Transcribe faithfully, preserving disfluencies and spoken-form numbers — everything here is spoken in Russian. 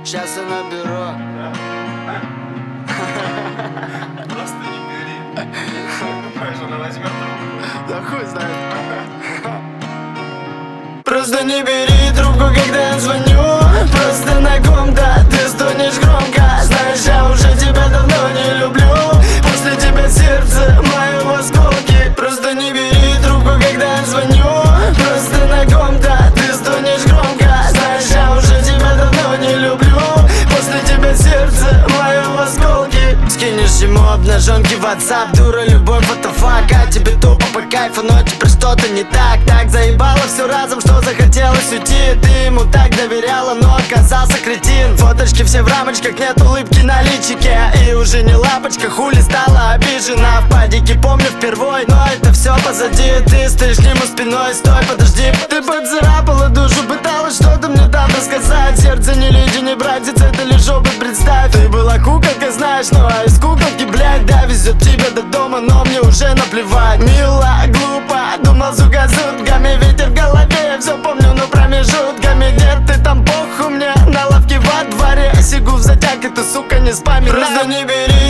Сейчас я наберу. Просто не бери. Думаешь, она возьмет трубку? Да хуй знает. Просто не бери трубку, когда я звоню. Просто на ком, да, ты стонешь громко. Знаешь, я уже тебя давно не люблю. После тебя сердце мое в осколке. Просто не бери трубку, когда я звоню. Просто на ком, да, ты стонешь громко. Знаешь, я уже тебя давно не люблю. После тебя сердце мое в осколке. Скинешь ему обнаженки в WhatsApp. Дура, любовь, what the fuck. А тебе тупо по кайфу, но теперь что-то не так. Так заебало все разом, что захотелось уйти. Ты ему так доверяла, но оказался кретин. Фоточки все в рамочках, нет улыбки на личике. И уже не лапочка, хули стала обижена. В падике помню впервой, но это все позади. Ты стоишь к нему спиной, стой, подожди. Ты поцарапала душу, пыталась что-то мне там рассказать. Сердце не леди, не братец, это лишь опыт, представь. Ты была куколка, знаешь, но а из куколки, блядь, да, везет тебя до дома, но мне уже наплевать. Мило, глупо, думал, сука, сутками. Ветер в голове, я все помню, но промежутками. Нет, ты там похуй мне, на лавке во дворе. Сигу в затяг, и ты, сука, не спами. Просто не бери